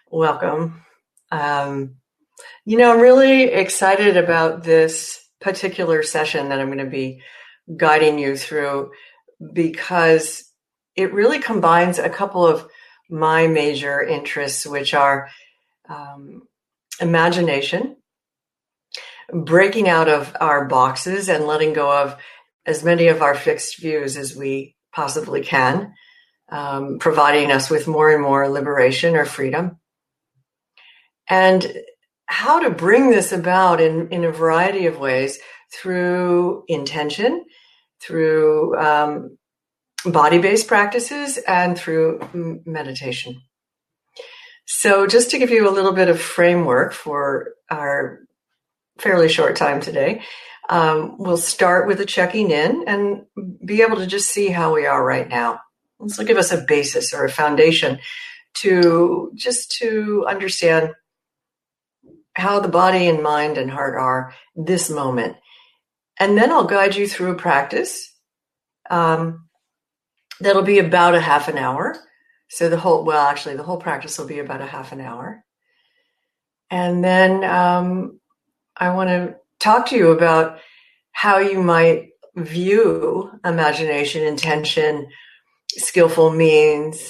Welcome. Um, I'm really excited about this particular session that I'm going to be guiding you through because it really combines a couple of my major interests, which are um, imagination, breaking out of our boxes and letting go of as many of our fixed views as we possibly can, providing us with more and more liberation or freedom. And how to bring this about in a variety of ways through intention, through body-based practices, and through meditation. So just to give you a little bit of framework for our fairly short time today, we'll start with a checking in and be able to just see how we are right now. This will give us a basis or a foundation to understand how the body and mind and heart are this moment. And then I'll guide you through a practice that'll be about a half an hour. So the whole practice will be about a half an hour. And then I want to talk to you about how you might view imagination, intention, skillful means,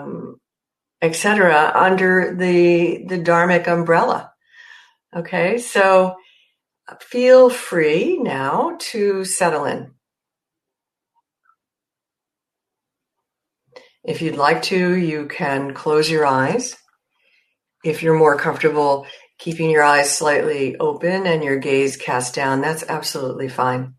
etc., under the Dharmic umbrella. Okay, so feel free now to settle in. If you'd like to, you can close your eyes. If you're more comfortable keeping your eyes slightly open and your gaze cast down, that's absolutely fine.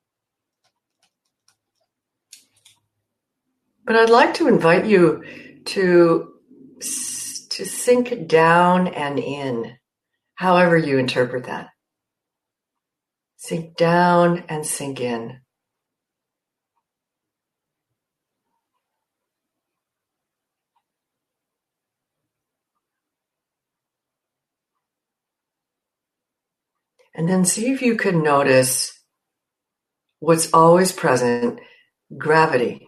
But I'd like to invite you to sink down and in, however you interpret that. Sink down and sink in. And then see if you can notice what's always present, gravity.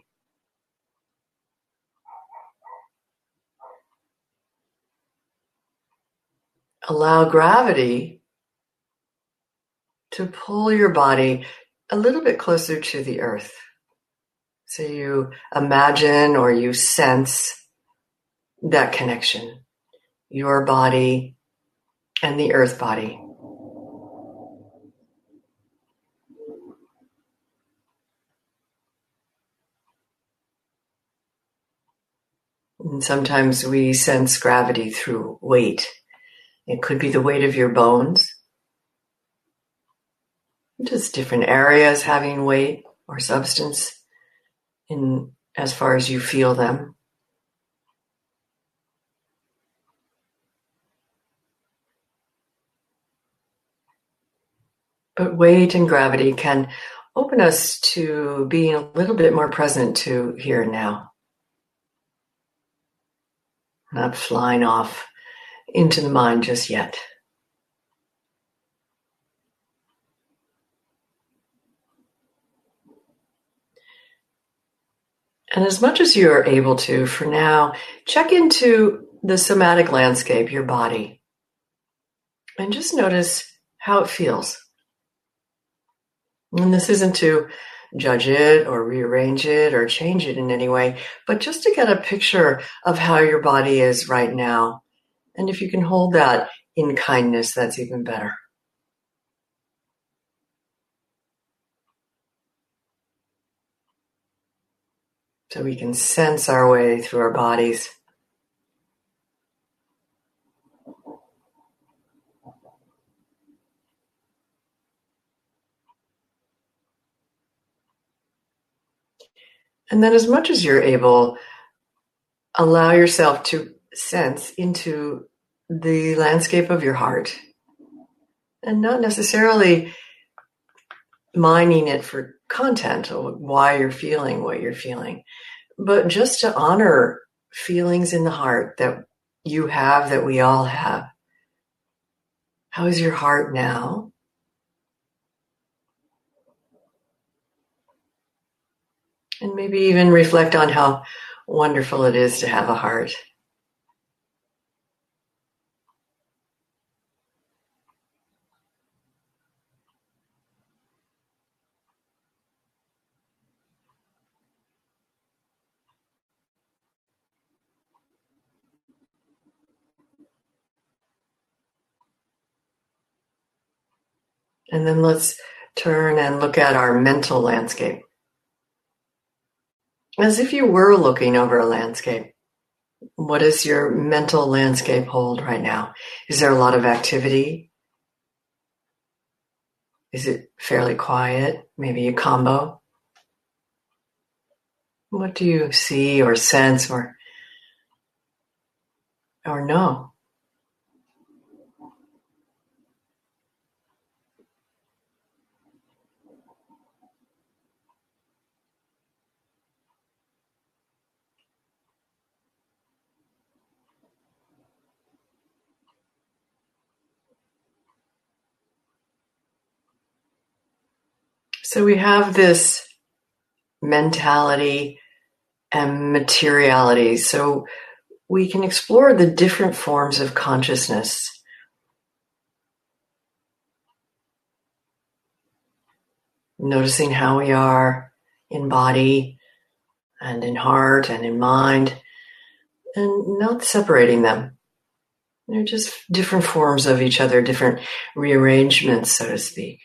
Allow gravity to pull your body a little bit closer to the earth. So you imagine or you sense that connection, your body and the earth body. And sometimes we sense gravity through weight. It could be the weight of your bones, just different areas having weight or substance in as far as you feel them. But weight and gravity can open us to being a little bit more present to here and now. Not flying off into the mind just yet. And as much as you're able to, for now, check into the somatic landscape, your body, and just notice how it feels. And this isn't to judge it or rearrange it or change it in any way, but just to get a picture of how your body is right now. And if you can hold that in kindness, that's even better. So we can sense our way through our bodies. And then as much as you're able, allow yourself to sense into the landscape of your heart. And not necessarily mining it for content or why you're feeling what you're feeling, but just to honor feelings in the heart that you have, that we all have. How is your heart now? And maybe even reflect on how wonderful it is to have a heart. And then let's turn and look at our mental landscape. As if you were looking over a landscape. What does your mental landscape hold right now? Is there a lot of activity? Is it fairly quiet? Maybe a combo? What do you see or sense or know? So we have this mentality and materiality. So we can explore the different forms of consciousness. Noticing how we are in body and in heart and in mind, and not separating them. They're just different forms of each other, different rearrangements, so to speak.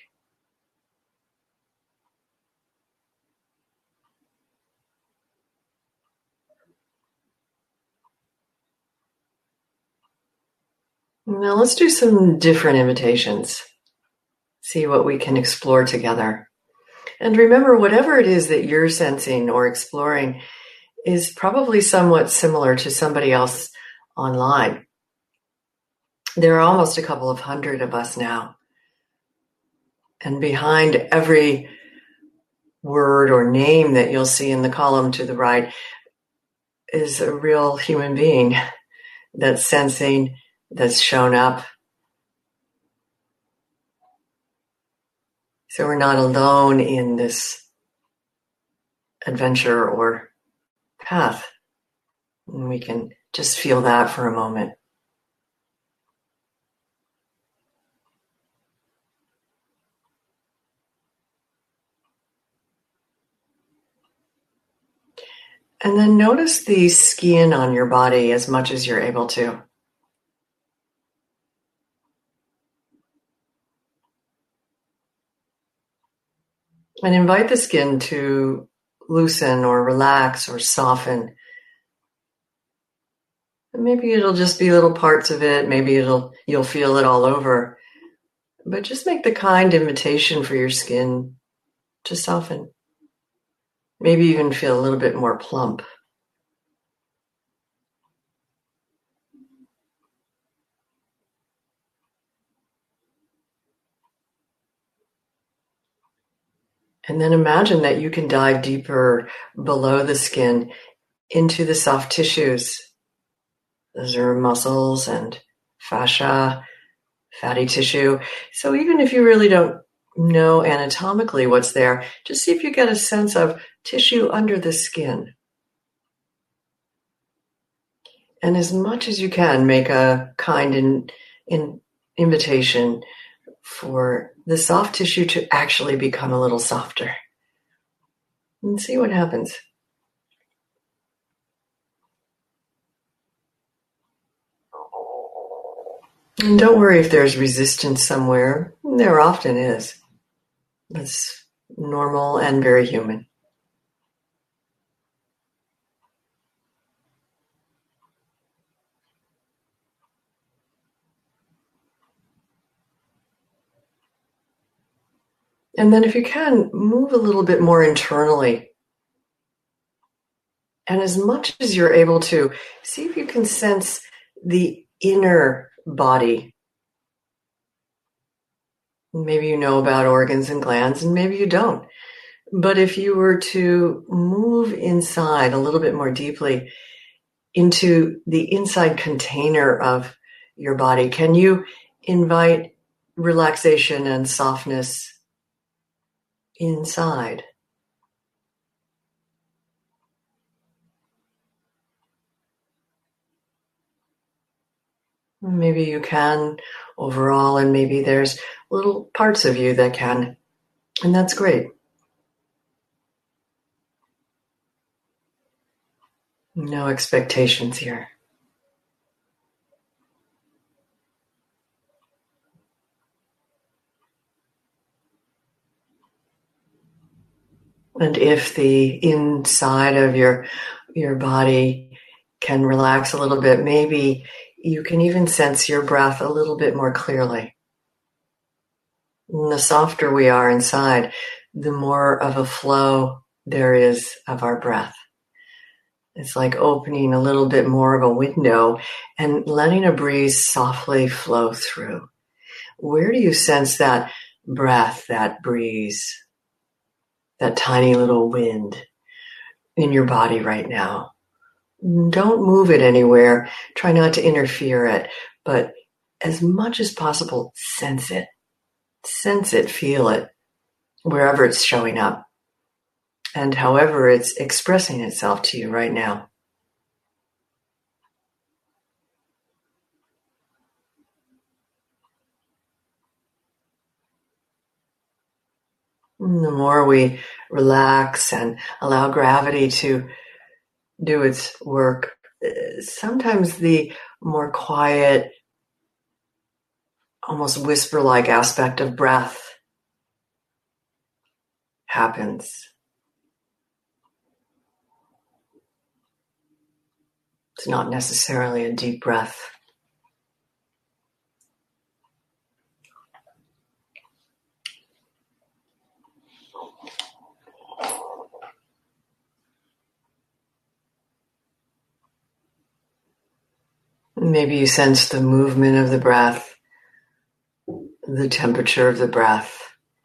Now let's do some different invitations. See what we can explore together. And remember, whatever it is that you're sensing or exploring is probably somewhat similar to somebody else online. There are almost a couple of hundred of us now. And behind every word or name that you'll see in the column to the right is a real human being that's sensing, that's shown up. So we're not alone in this adventure or path. And we can just feel that for a moment. And then notice the skin on your body as much as you're able to. And invite the skin to loosen or relax or soften. And maybe it'll just be little parts of it. Maybe you'll feel it all over. But just make the kind invitation for your skin to soften. Maybe even feel a little bit more plump. And then imagine that you can dive deeper below the skin into the soft tissues. Those are muscles and fascia, fatty tissue. So even if you really don't know anatomically what's there, just see if you get a sense of tissue under the skin. And as much as you can, make a kind invitation for the soft tissue to actually become a little softer. And see what happens. And don't worry if there's resistance somewhere. There often is. That's normal and very human. And then if you can, move a little bit more internally. And as much as you're able to, see if you can sense the inner body. Maybe you know about organs and glands, and maybe you don't. But if you were to move inside a little bit more deeply into the inside container of your body, can you invite relaxation and softness inside? Maybe you can overall, and maybe there's little parts of you that can, and that's great. No expectations here. And if the inside of your body can relax a little bit, maybe you can even sense your breath a little bit more clearly. And the softer we are inside, the more of a flow there is of our breath. It's like opening a little bit more of a window and letting a breeze softly flow through. Where do you sense that breath, that breeze, that tiny little wind in your body right now? Don't move it anywhere. Try not to interfere it, but as much as possible, sense it. Sense it, feel it, wherever it's showing up, and however it's expressing itself to you right now. And the more we relax and allow gravity to do its work, sometimes the more quiet, almost whisper-like aspect of breath happens. It's not necessarily a deep breath. Maybe you sense the movement of the breath, the temperature of the breath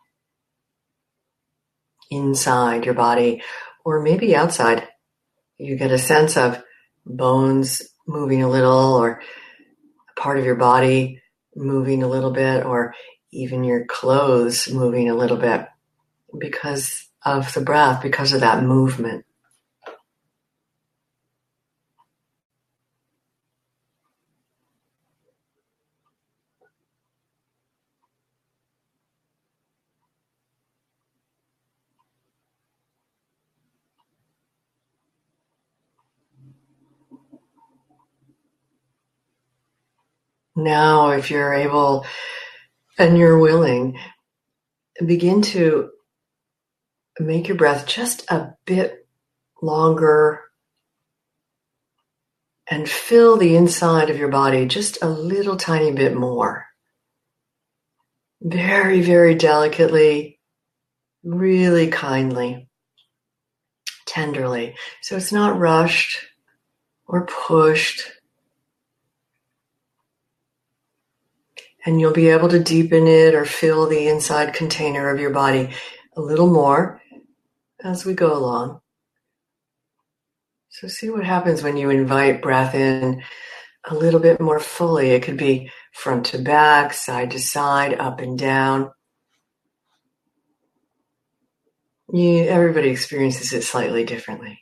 inside your body, or maybe outside. You get a sense of bones moving a little, or a part of your body moving a little bit, or even your clothes moving a little bit because of the breath, because of that movement. Now, if you're able and you're willing, begin to make your breath just a bit longer and fill the inside of your body just a little tiny bit more. Very, very delicately, really kindly, tenderly. So it's not rushed or pushed. And you'll be able to deepen it or fill the inside container of your body a little more as we go along. So see what happens when you invite breath in a little bit more fully. It could be front to back, side to side, up and down. Everybody experiences it slightly differently.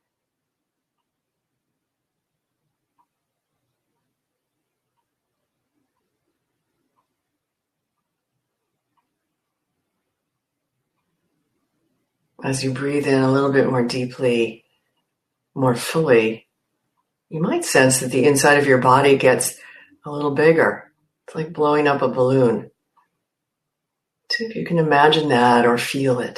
As you breathe in a little bit more deeply, more fully, you might sense that the inside of your body gets a little bigger. It's like blowing up a balloon. See if you can imagine that or feel it.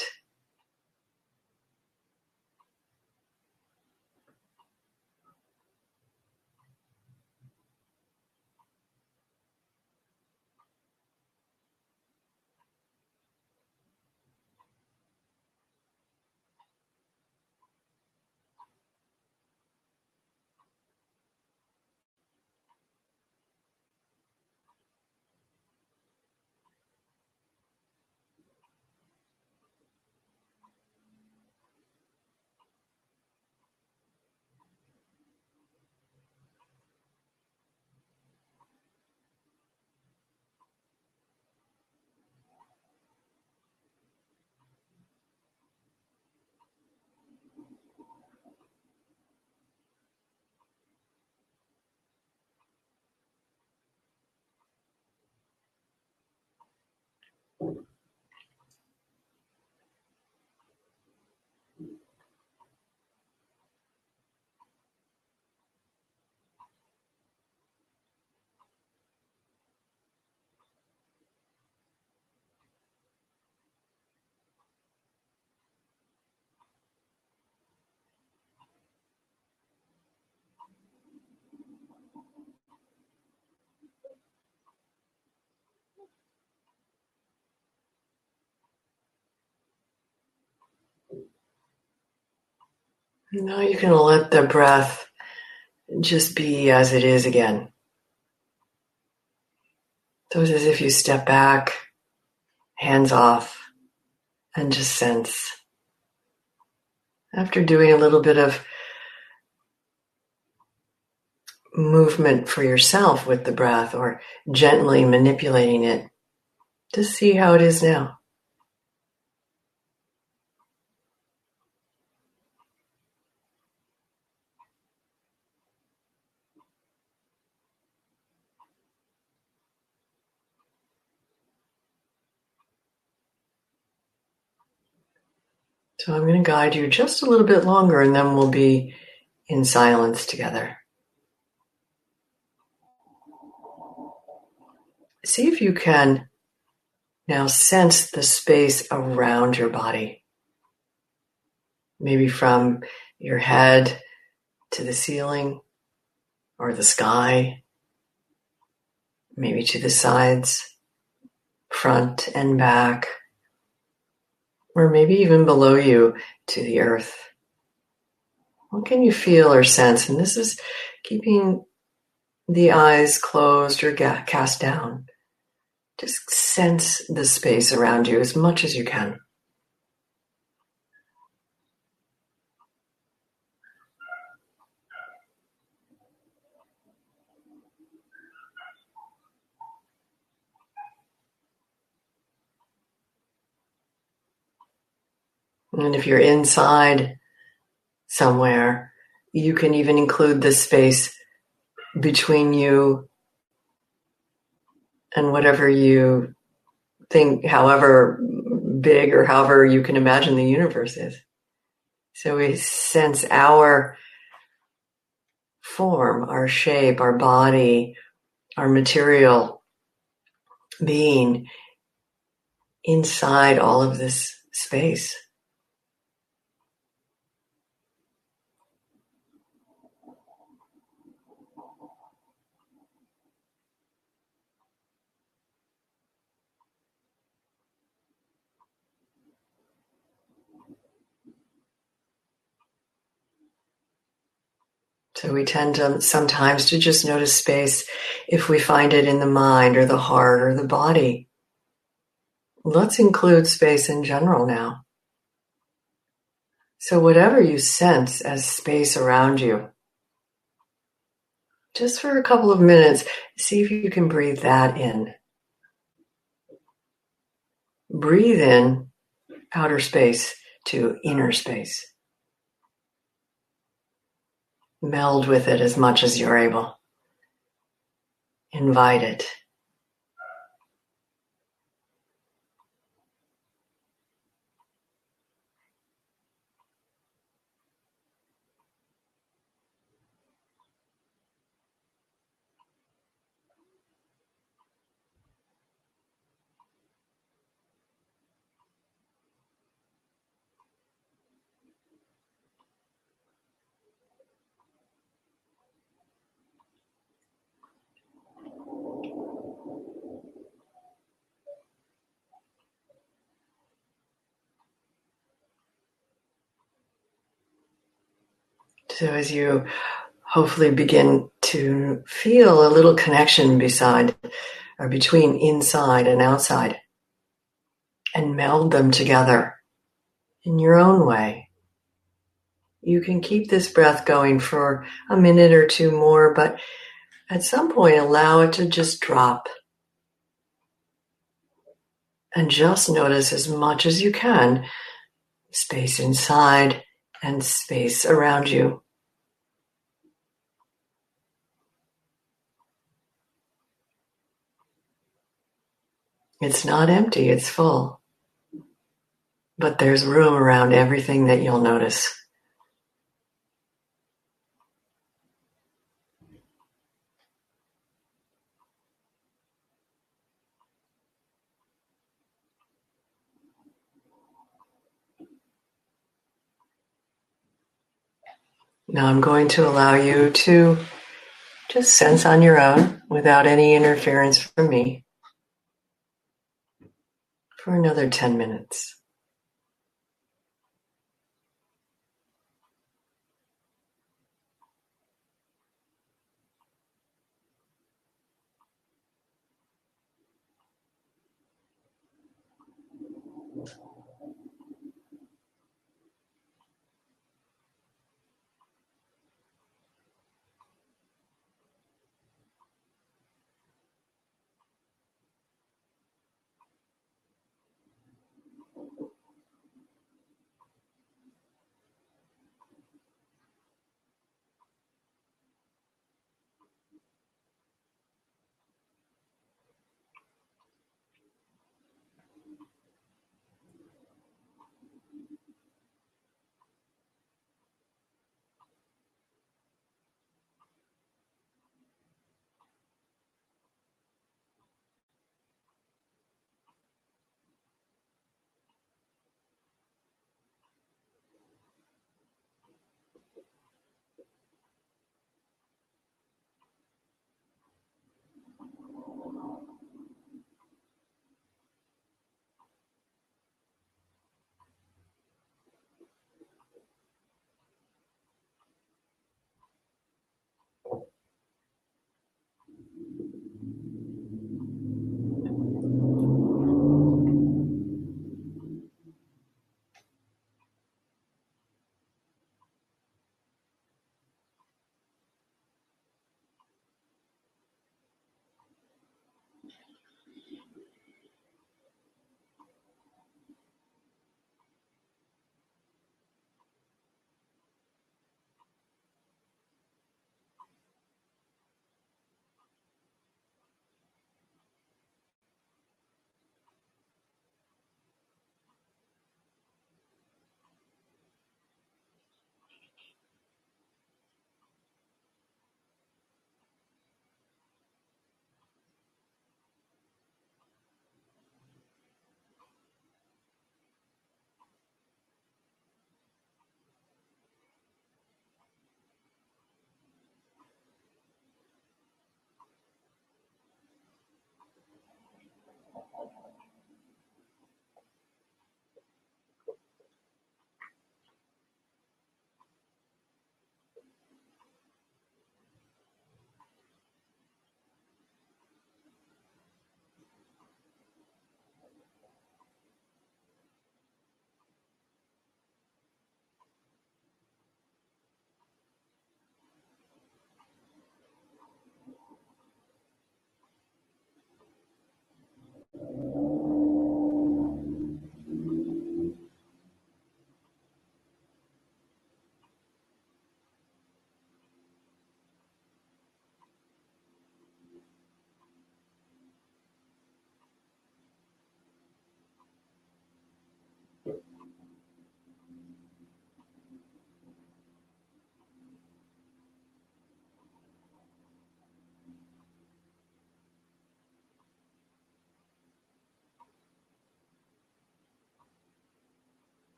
Now you can let the breath just be as it is again. So it's as if you step back, hands off, and just sense. After doing a little bit of movement for yourself with the breath or gently manipulating it, just see how it is now. So I'm going to guide you just a little bit longer and then we'll be in silence together. See if you can now sense the space around your body. Maybe from your head to the ceiling or the sky, maybe to the sides, front and back, or maybe even below you to the earth. What can you feel or sense? And this is keeping the eyes closed or cast down. Just sense the space around you as much as you can. And if you're inside somewhere, you can even include the space between you and whatever you think, however big or however you can imagine the universe is. So we sense our form, our shape, our body, our material being inside all of this space. So we tend to sometimes to just notice space if we find it in the mind or the heart or the body. Let's include space in general now. So whatever you sense as space around you, just for a couple of minutes, see if you can breathe that in. Breathe in outer space to inner space. Meld with it as much as you're able. Invite it. So as you hopefully begin to feel a little connection between inside and outside, and meld them together in your own way. You can keep this breath going for a minute or two more, but at some point allow it to just drop. And just notice as much as you can space inside and space around you. It's not empty, it's full. But there's room around everything that you'll notice. Now I'm going to allow you to just sense on your own, without any interference from me, for another 10 minutes.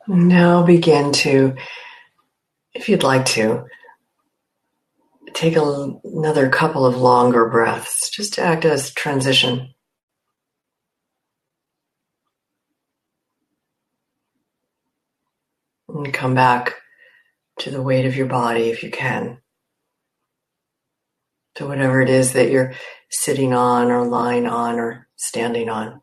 Now begin to, if you'd like to, take another couple of longer breaths just to act as transition. And come back to the weight of your body if you can. To whatever it is that you're sitting on or lying on or standing on.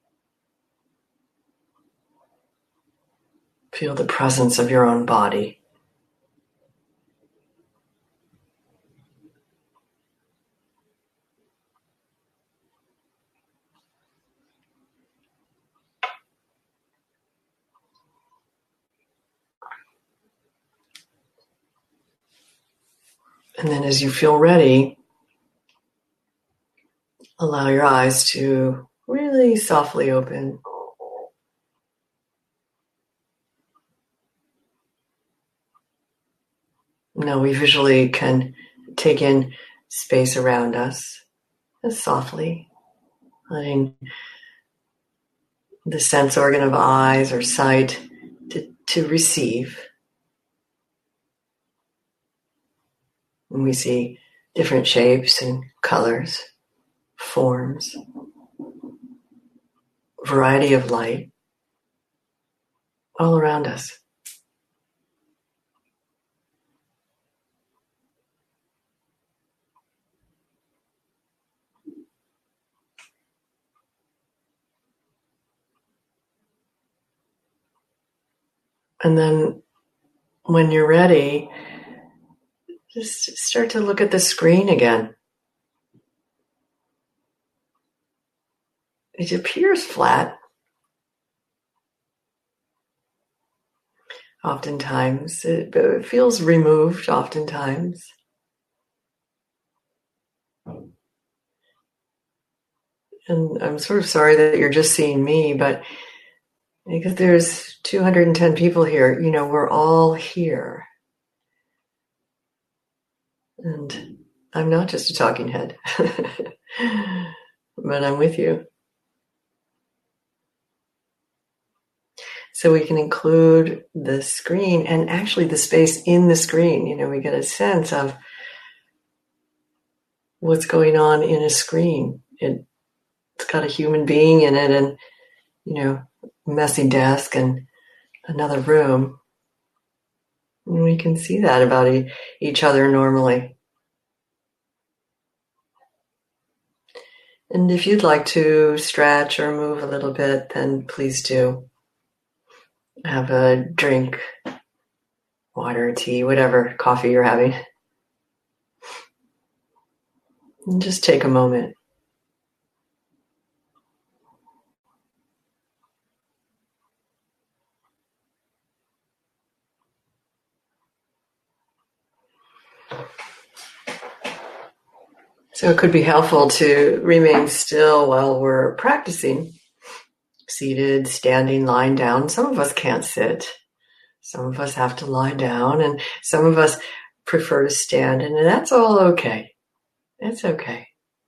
Feel the presence of your own body. And then as you feel ready, allow your eyes to really softly open. Now we visually can take in space around us as softly, letting the sense organ of eyes or sight to receive. And we see different shapes and colors, forms, variety of light all around us. And then when you're ready, just start to look at the screen again. It appears flat. Oftentimes, it feels removed oftentimes. And I'm sort of sorry that you're just seeing me, but because there's 210 people here, we're all here. And I'm not just a talking head, but I'm with you. So we can include the screen and actually the space in the screen. We get a sense of what's going on in a screen. It's got a human being in it and, messy desk and another room. And we can see that about each other normally. And if you'd like to stretch or move a little bit, then please do. Have a drink, water, tea, whatever coffee you're having. And just take a moment. So it could be helpful to remain still while we're practicing. Seated, standing, lying down. Some of us can't sit. Some of us have to lie down, and some of us prefer to stand, and that's all okay. It's okay.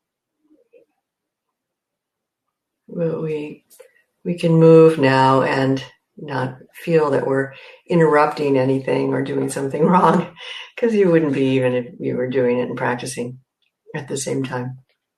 But we can move now and not feel that we're interrupting anything or doing something wrong, because you wouldn't be even if you were doing it and practicing at the same time.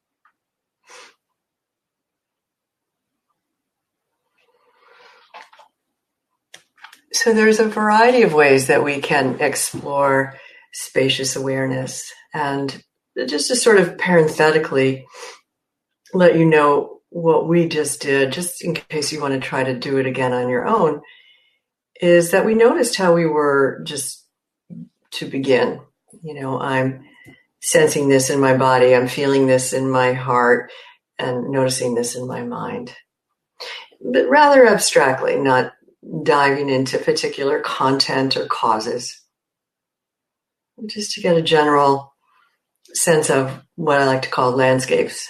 So there's a variety of ways that we can explore spacious awareness. And just to sort of parenthetically let you know what we just did, just in case you want to try to do it again on your own, is that we noticed how we were just to begin. I'm sensing this in my body, I'm feeling this in my heart, and noticing this in my mind. But rather abstractly, not diving into particular content or causes. Just to get a general sense of what I like to call landscapes.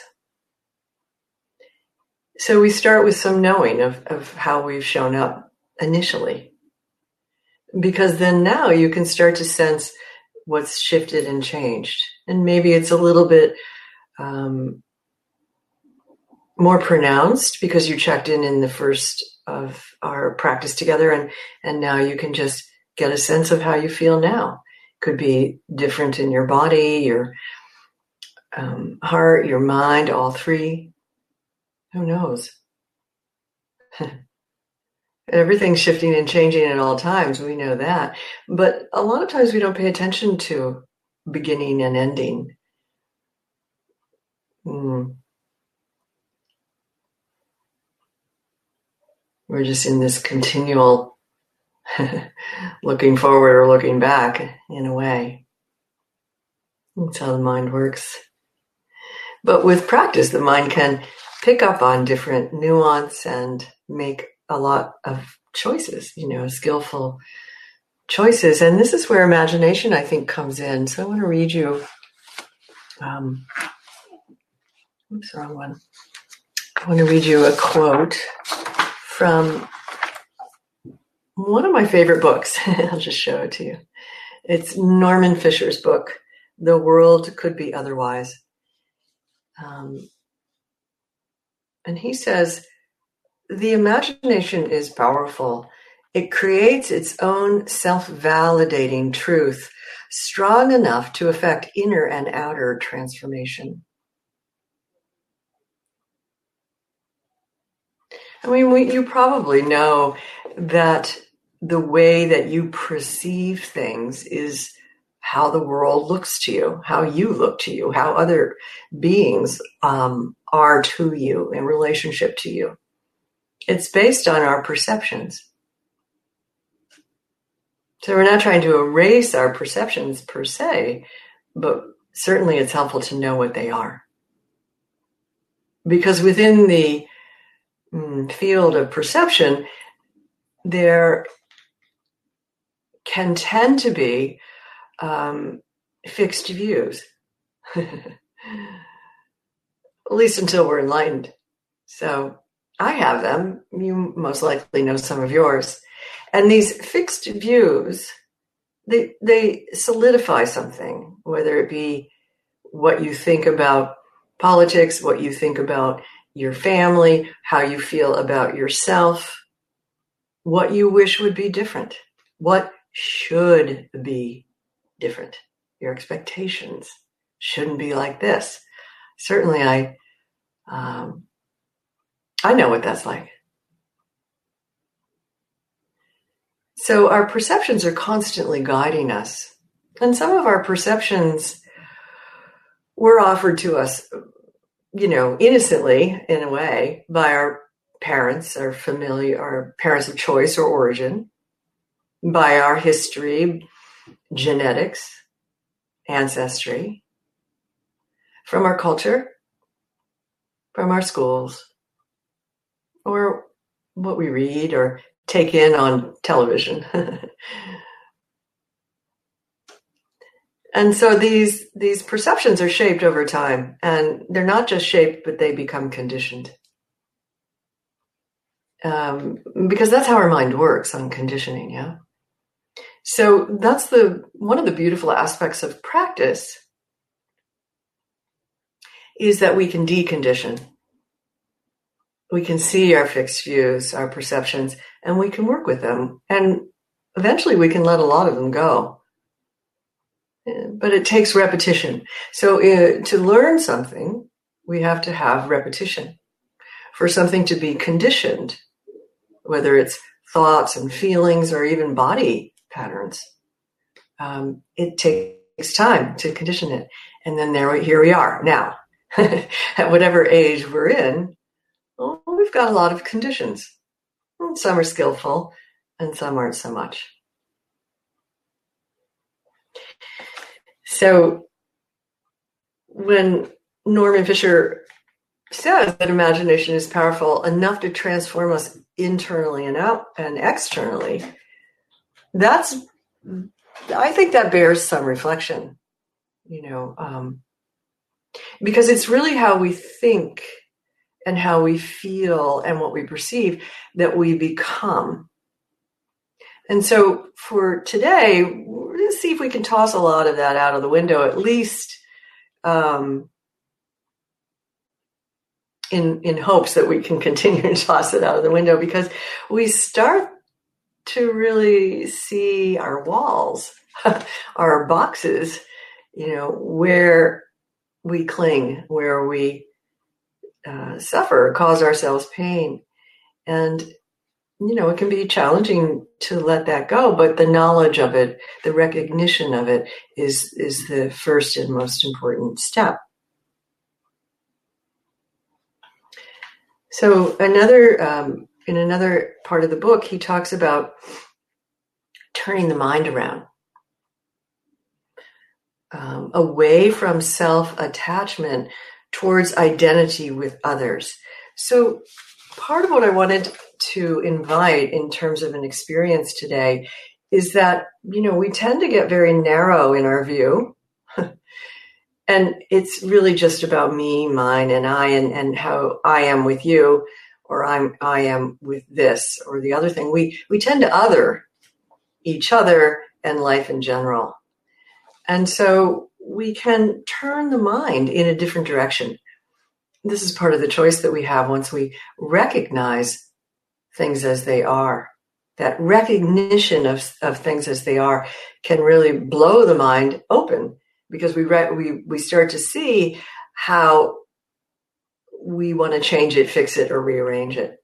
So we start with some knowing of how we've shown up initially. Because then now you can start to sense what's shifted and changed. And maybe it's a little bit more pronounced because you checked in the first of our practice together, and now you can just get a sense of how you feel now. Could be different in your body, your heart, your mind, all three. Who knows? Everything's shifting and changing at all times. We know that. But a lot of times we don't pay attention to beginning and ending. We're just in this continual looking forward or looking back in a way. That's how the mind works. But with practice, the mind can pick up on different nuance and make a lot of choices, skillful choices. And this is where imagination, I think, comes in. So I want to read you, oops, wrong one. I want to read you a quote from one of my favorite books. I'll just show it to you. It's Norman Fisher's book, The World Could Be Otherwise. And he says, the imagination is powerful. It creates its own self-validating truth, strong enough to affect inner and outer transformation. I mean, you probably know that the way that you perceive things is how the world looks to you, how you look to you, how other beings are to you in relationship to you. It's based on our perceptions. So we're not trying to erase our perceptions per se, but certainly it's helpful to know what they are. Because within the field of perception, there can tend to be fixed views, at least until we're enlightened. So I have them. You most likely know some of yours. And these fixed views, they solidify something, whether it be what you think about politics, what you think about your family, how you feel about yourself, what you wish would be different, what should be different. Your expectations shouldn't be like this. Certainly, I know what that's like. So our perceptions are constantly guiding us. And some of our perceptions were offered to us, innocently in a way by our parents, our family, our parents of choice or origin, by our history, genetics, ancestry, from our culture, from our schools, or what we read or take in on television. And so these perceptions are shaped over time, and they're not just shaped, but they become conditioned. Because that's how our mind works, on conditioning, yeah? So that's one of the beautiful aspects of practice is that we can decondition. We can see our fixed views, our perceptions, and we can work with them. And eventually we can let a lot of them go. But it takes repetition. So to learn something, we have to have repetition. For something to be conditioned, whether it's thoughts and feelings or even body patterns, it takes time to condition it. And then here we are now. At whatever age we're in, we've got a lot of conditions. Some are skillful and some aren't so much. So when Norman Fisher says that imagination is powerful enough to transform us internally and out and externally, I think that bears some reflection, because it's really how we think and how we feel and what we perceive that we become. And so for today, we're going to see if we can toss a lot of that out of the window, at least in hopes that we can continue to toss it out of the window, because we start to really see our walls, our boxes, where we cling, where we suffer, cause ourselves pain. And, it can be challenging to let that go, but the knowledge of it, the recognition of it is the first and most important step. So in another part of the book, he talks about turning the mind around, away from self-attachment towards identity with others. So part of what I wanted to invite in terms of an experience today is that, we tend to get very narrow in our view. And it's really just about me, mine, and I, and how I am with you, or I am with this or the other thing. We tend to other each other and life in general. And so we can turn the mind in a different direction. This is part of the choice that we have once we recognize things as they are. That recognition of things as they are can really blow the mind open, because we start to see how we want to change it, fix it, or rearrange it.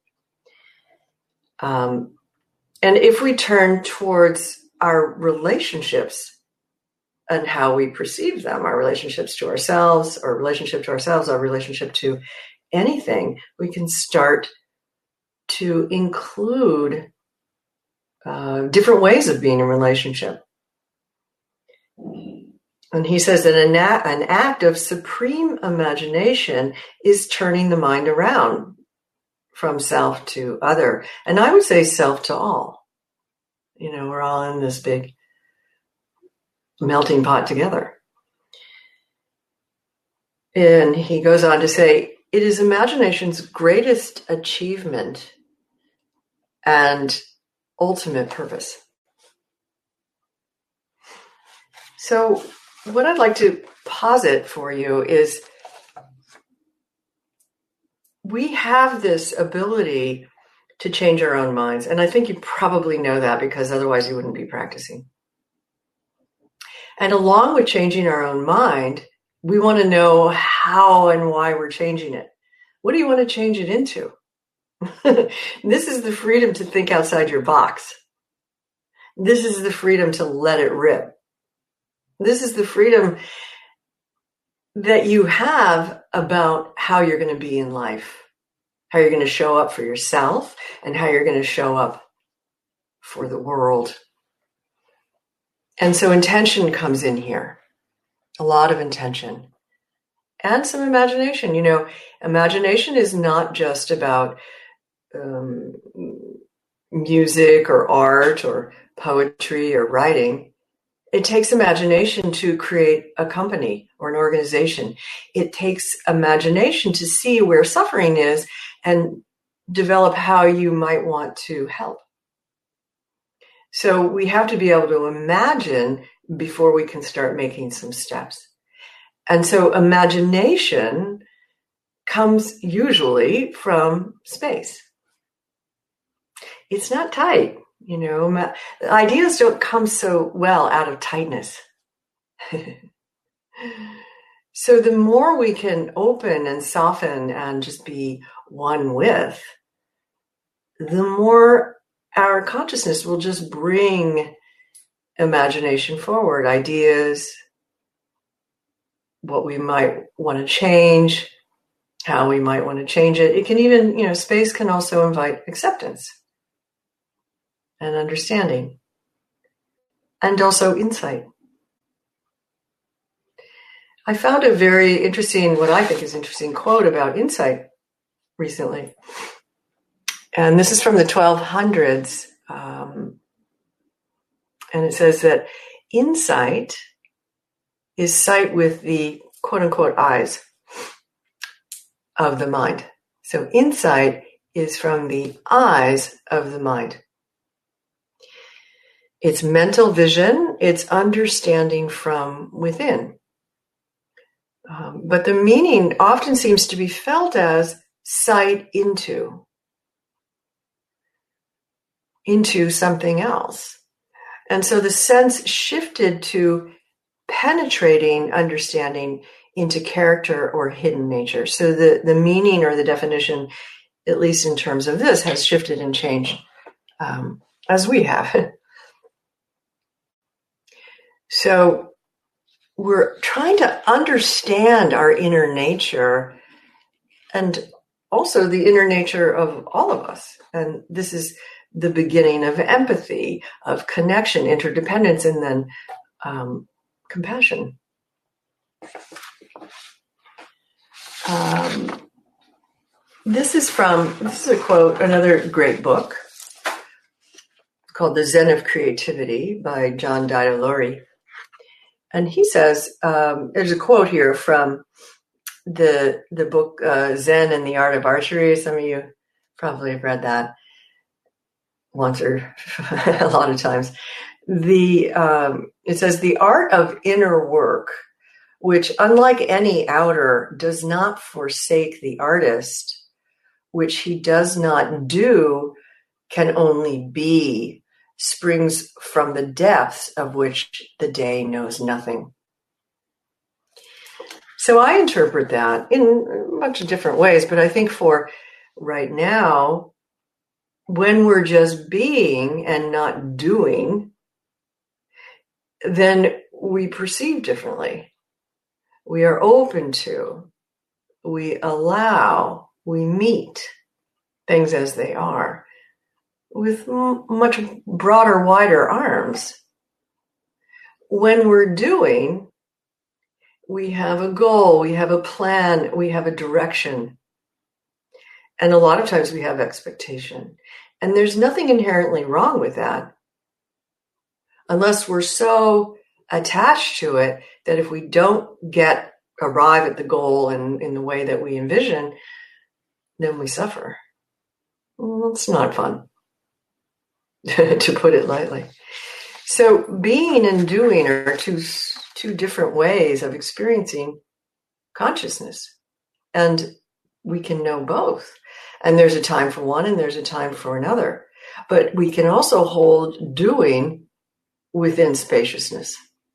And if we turn towards our relationships and how we perceive them, our relationships to ourselves, our relationship to anything, we can start to include different ways of being in relationship. And he says that an act of supreme imagination is turning the mind around from self to other. And I would say self to all. We're all in this big melting pot together. And he goes on to say, it is imagination's greatest achievement and ultimate purpose. So what I'd like to posit for you is we have this ability to change our own minds. And I think you probably know that, because otherwise you wouldn't be practicing. And along with changing our own mind, we want to know how and why we're changing it. What do you want to change it into? This is the freedom to think outside your box. This is the freedom to let it rip. This is the freedom that you have about how you're going to be in life, how you're going to show up for yourself, and how you're going to show up for the world. And so intention comes in here, a lot of intention, and some imagination. Imagination is not just about music or art or poetry or writing. It takes imagination to create a company or an organization. It takes imagination to see where suffering is and develop how you might want to help. So we have to be able to imagine before we can start making some steps. And so imagination comes usually from space. It's not tight. Ideas don't come so well out of tightness. So the more we can open and soften and just be one with, the more our consciousness will just bring imagination forward, ideas, what we might want to change, how we might want to change it. It can even, space can also invite acceptance and understanding, and also insight. I found a very interesting, what I think is interesting quote about insight recently. And this is from the 1200s. And it says that insight is sight with the quote unquote eyes of the mind. So insight is from the eyes of the mind. It's mental vision, it's understanding from within. But the meaning often seems to be felt as sight into something else. And so the sense shifted to penetrating understanding into character or hidden nature. So the meaning or the definition, at least in terms of this, has shifted and changed as we have. So we're trying to understand our inner nature and also the inner nature of all of us. And this is the beginning of empathy, of connection, interdependence, and then compassion. This is a quote, another great book called The Zen of Creativity by John Daido Loori. And he says, there's a quote here from the book Zen and the Art of Archery. Some of you probably have read that once or a lot of times. It says, the art of inner work, which unlike any outer does not forsake the artist, which he does not do, can only be, springs from the depths of which the day knows nothing. So I interpret that in a bunch of different ways, but I think for right now, when we're just being and not doing, then we perceive differently. We are open to, we allow, we meet things as they are with much broader, wider arms. When we're doing, we have a goal, we have a plan, we have a direction. And a lot of times we have expectation. And there's nothing inherently wrong with that, unless we're so attached to it that if we don't arrive at the goal in the way that we envision, then we suffer. Well, it's not fun, to put it lightly. So being and doing are two different ways of experiencing consciousness. And we can know both. And there's a time for one and there's a time for another. But we can also hold doing within spaciousness.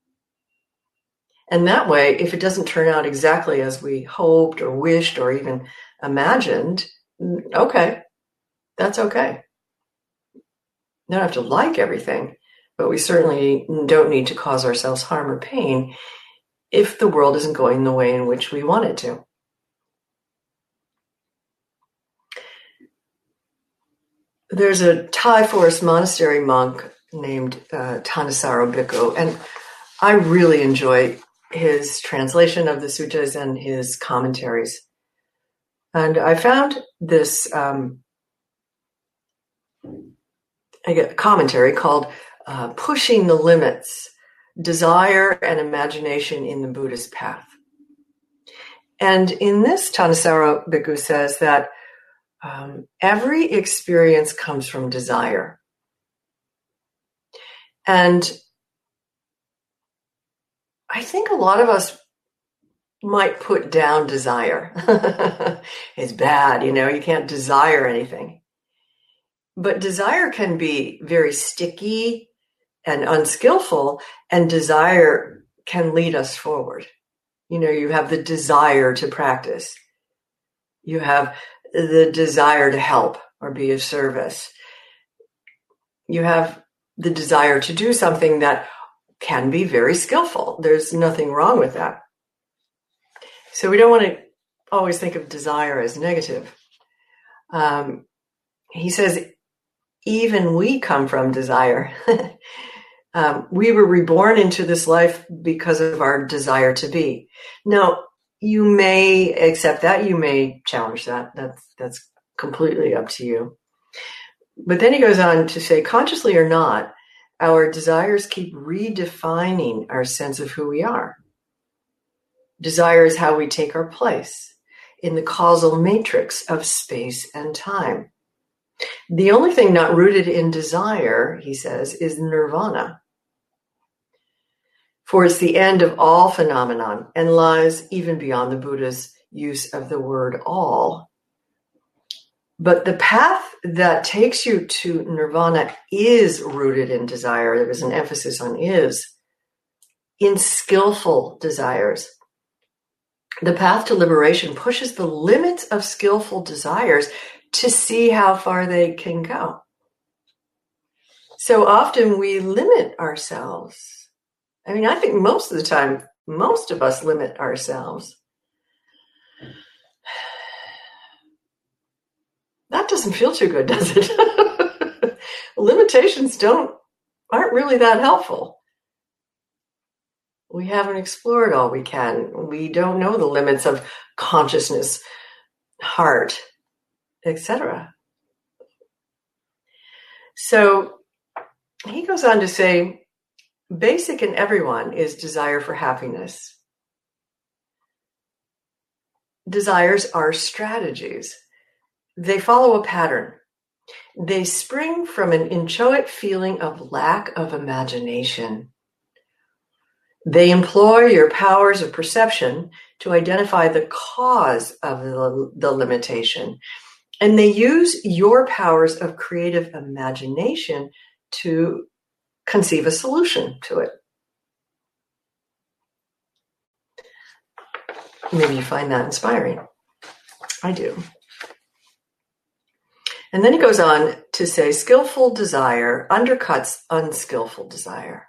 And that way, if it doesn't turn out exactly as we hoped or wished or even imagined, okay, that's okay. You don't have to like everything, but we certainly don't need to cause ourselves harm or pain if the world isn't going the way in which we want it to. There's a Thai forest monastery monk named Thanissaro Bhikkhu, and I really enjoy his translation of the suttas and his commentaries. And I found this commentary called Pushing the Limits, Desire and Imagination in the Buddhist Path. And in this, Thanissaro Bhikkhu says that every experience comes from desire. And I think a lot of us might put down desire. It's bad, you can't desire anything. But desire can be very sticky and unskillful, and desire can lead us forward. You have the desire to practice. You have the desire to help or be of service. You have the desire to do something that can be very skillful. There's nothing wrong with that. So we don't want to always think of desire as negative. He says, even we come from desire. We were reborn into this life because of our desire to be. Now, you may accept that, you may challenge that. That's completely up to you. But then he goes on to say, consciously or not, our desires keep redefining our sense of who we are. Desire is how we take our place in the causal matrix of space and time. The only thing not rooted in desire, he says, is nirvana. For it's the end of all phenomenon and lies even beyond the Buddha's use of the word all, But the path that takes you to nirvana is rooted in desire. There was an emphasis on is, in skillful desires. The path to liberation pushes the limits of skillful desires to see how far they can go. So often we limit ourselves. I mean, I think most of the time, most of us limit ourselves. That doesn't feel too good, does it? Limitations aren't really that helpful. We haven't explored all we can. We don't know the limits of consciousness, heart, etc. So he goes on to say, basic in everyone is desire for happiness. Desires are strategies. They follow a pattern. They spring from an inchoate feeling of lack of imagination. They employ your powers of perception to identify the cause of the limitation. And they use your powers of creative imagination to conceive a solution to it. Maybe you find that inspiring. I do. And then he goes on to say, skillful desire undercuts unskillful desire.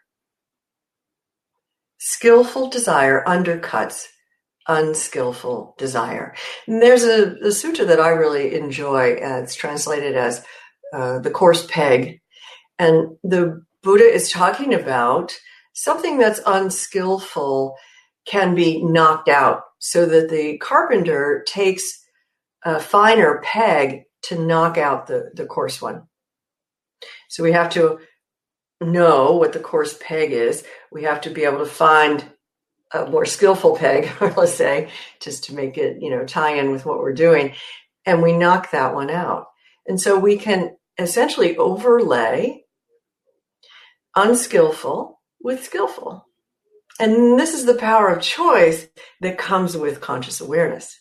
Skillful desire undercuts unskillful desire. And there's a sutta that I really enjoy. It's translated as the coarse peg. And the Buddha is talking about something that's unskillful can be knocked out so that the carpenter takes a finer peg to knock out the coarse one. So we have to know what the coarse peg is. We have to be able to find a more skillful peg, or let's say, just to make it, tie in with what we're doing. And we knock that one out. And so we can essentially overlay unskillful with skillful. And this is the power of choice that comes with conscious awareness.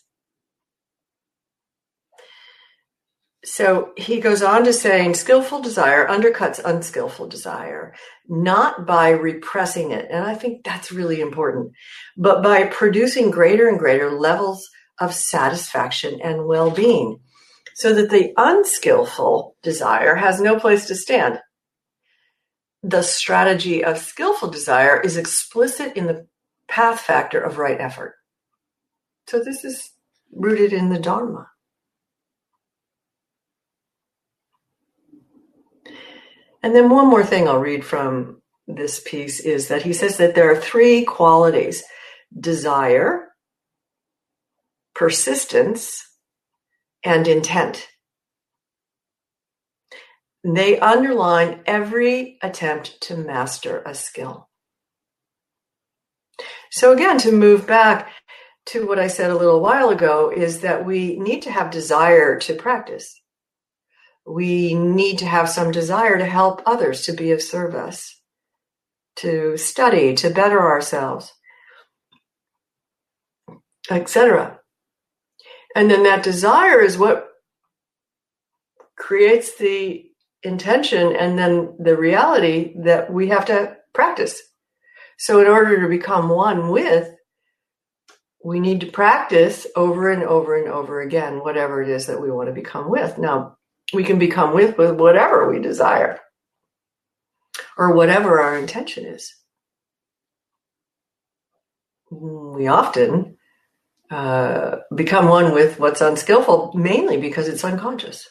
So he goes on to saying, skillful desire undercuts unskillful desire, not by repressing it. And I think that's really important, but by producing greater and greater levels of satisfaction and well-being so that the unskillful desire has no place to stand. The strategy of skillful desire is explicit in the path factor of right effort. So this is rooted in the Dharma. And then one more thing I'll read from this piece is that he says that there are three qualities: desire, persistence, and intent. They underline every attempt to master a skill. So again, to move back to what I said a little while ago, is that we need to have desire to practice. We need to have some desire to help others, to be of service, to study, to better ourselves, etc. And then that desire is what creates the intention and then the reality that we have to practice. So in order to become one with, we need to practice over and over and over again, whatever it is that we want to become with. Now, we can become with whatever we desire or whatever our intention is. We often become one with what's unskillful, mainly because it's unconscious.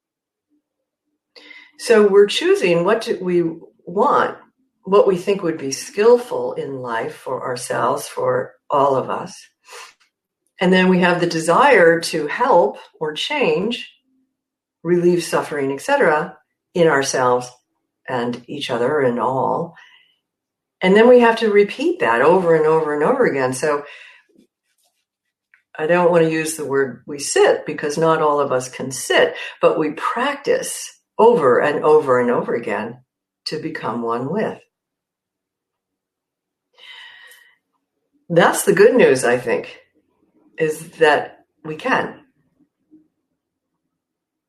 So we're choosing what we want, what we think would be skillful in life for ourselves, for all of us. And then we have the desire to help or change, relieve suffering, etc., in ourselves and each other and all. And then we have to repeat that over and over and over again. So I don't want to use the word we sit, because not all of us can sit, but we practice over and over and over again to become one with. That's the good news, I think, is that we can.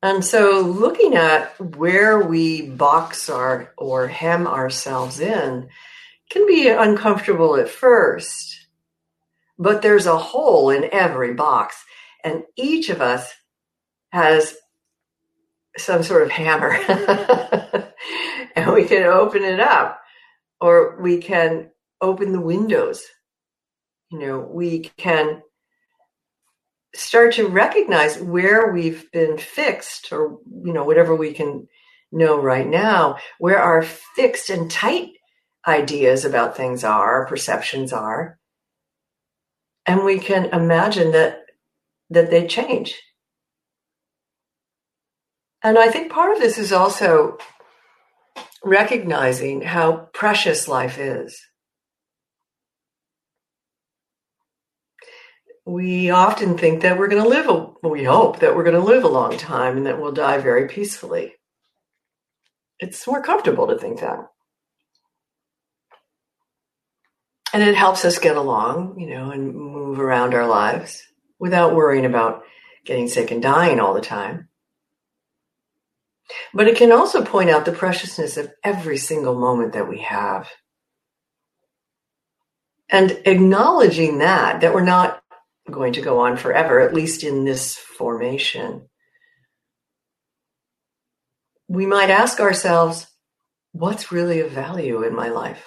And so looking at where we box or hem ourselves in can be uncomfortable at first, but there's a hole in every box, and each of us has some sort of hammer and we can open it up, or we can open the windows. We can start to recognize where we've been fixed, or whatever we can know right now, where our fixed and tight ideas about things are, perceptions are, and we can imagine that they change. And I think part of this is also recognizing how precious life is. We often think that we're going to we hope that we're going to live a long time and that we'll die very peacefully. It's more comfortable to think that. And it helps us get along, and move around our lives without worrying about getting sick and dying all the time. But it can also point out the preciousness of every single moment that we have. And acknowledging that we're not going to go on forever, at least in this formation. We might ask ourselves, what's really of value in my life?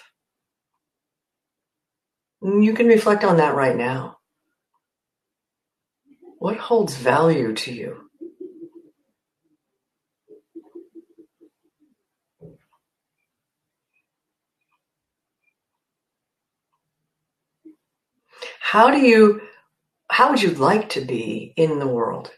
And you can reflect on that right now. What holds value to you? How would you like to be in the world?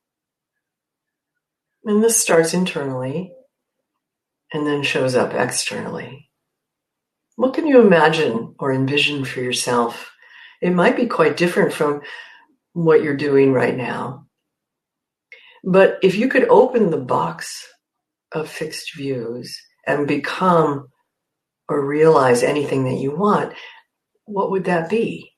And this starts internally and then shows up externally. What can you imagine or envision for yourself? It might be quite different from what you're doing right now. But if you could open the box of fixed views and become or realize anything that you want, what would that be?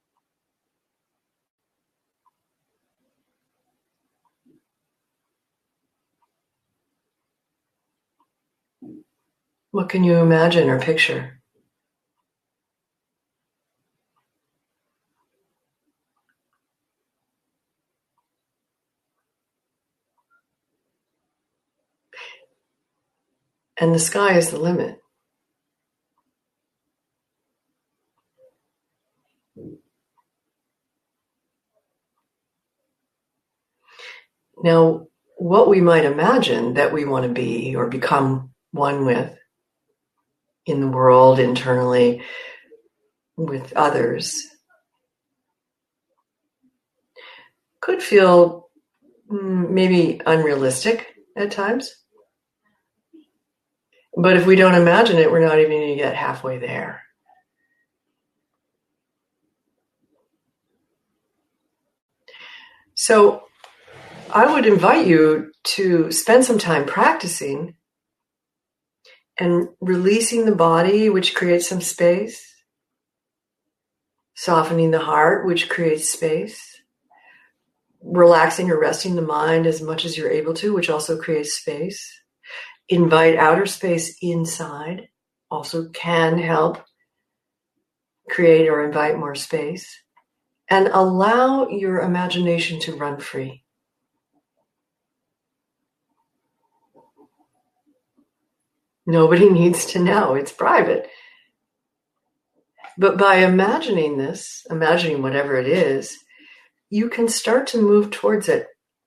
What can you imagine or picture? And the sky is the limit. Now, what we might imagine that we want to be or become one with in the world, internally, with others, could feel maybe unrealistic at times. But if we don't imagine it, we're not even going to get halfway there. So I would invite you to spend some time practicing and releasing the body, which creates some space, softening the heart, which creates space, relaxing or resting the mind as much as you're able to, which also creates space. Invite outer space inside, also can help create or invite more space. And allow your imagination to run free. Nobody needs to know, it's private. But by imagining this, imagining whatever it is, you can start to move towards it.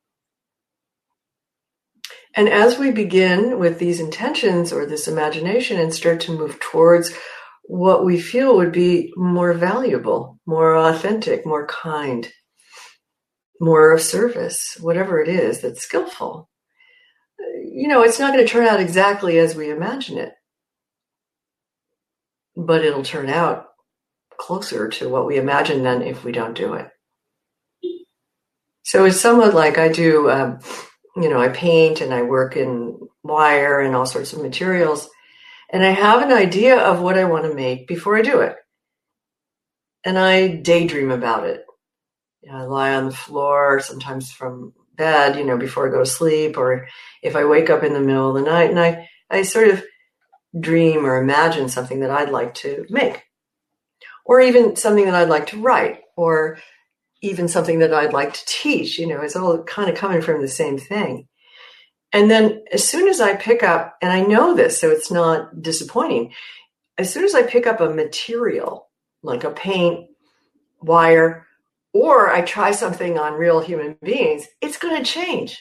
And as we begin with these intentions or this imagination and start to move towards what we feel would be more valuable, more authentic, more kind, more of service, whatever it is that's skillful, it's not going to turn out exactly as we imagine it, but it'll turn out closer to what we imagine than if we don't do it. So it's somewhat like I do, I paint and I work in wire and all sorts of materials, and I have an idea of what I want to make before I do it. And I daydream about it. I lie on the floor, sometimes from bed, before I go to sleep, or if I wake up in the middle of the night and I sort of dream or imagine something that I'd like to make, or even something that I'd like to write, or even something that I'd like to teach, it's all kind of coming from the same thing. And then as soon as I pick up, and I know this, so it's not disappointing, as soon as I pick up a material, like a paint, wire, or I try something on real human beings, it's going to change.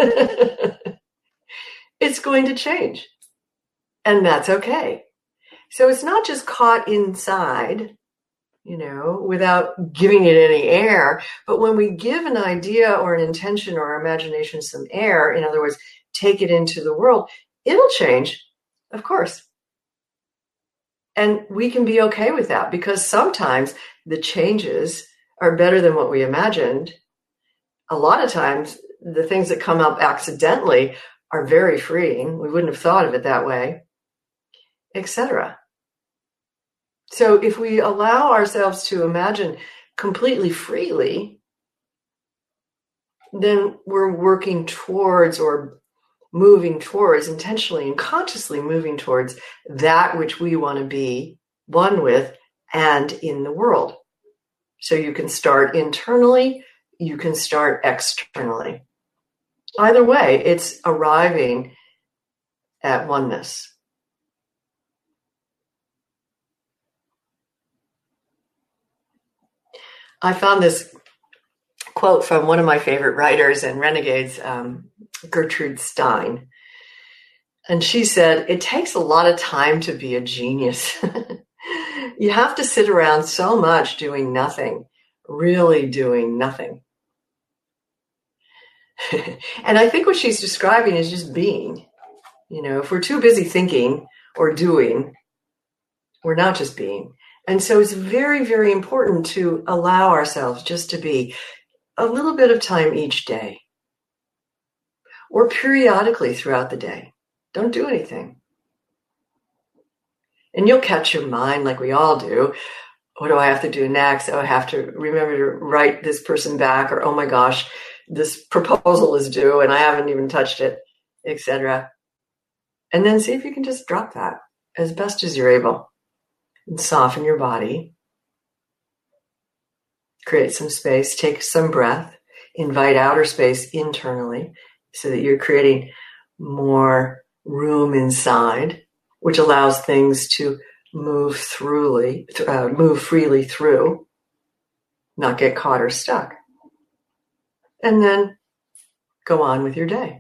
It's going to change. And that's okay. So it's not just caught inside, without giving it any air. But when we give an idea or an intention or our imagination some air, in other words, take it into the world, it'll change, of course. And we can be okay with that, because sometimes the changes are better than what we imagined. A lot of times, the things that come up accidentally are very freeing. We wouldn't have thought of it that way, etc. So if we allow ourselves to imagine completely freely, then we're working towards, or moving towards, intentionally and consciously moving towards that which we want to be one with and in the world. So you can start internally, you can start externally. Either way, it's arriving at oneness. I found this quote from one of my favorite writers and renegades, Gertrude Stein. And she said, "It takes a lot of time to be a genius. You have to sit around so much doing nothing, really doing nothing." And I think what she's describing is just being. If we're too busy thinking or doing, we're not just being. And so it's very, very important to allow ourselves just to be a little bit of time each day, or periodically throughout the day. Don't do anything. And you'll catch your mind like we all do. What do I have to do next? Oh, I have to remember to write this person back, or, oh my gosh, this proposal is due and I haven't even touched it, etc. And then see if you can just drop that as best as you're able and soften your body. Create some space, take some breath, invite outer space internally so that you're creating more room inside, which allows things to move freely through, not get caught or stuck. And then go on with your day.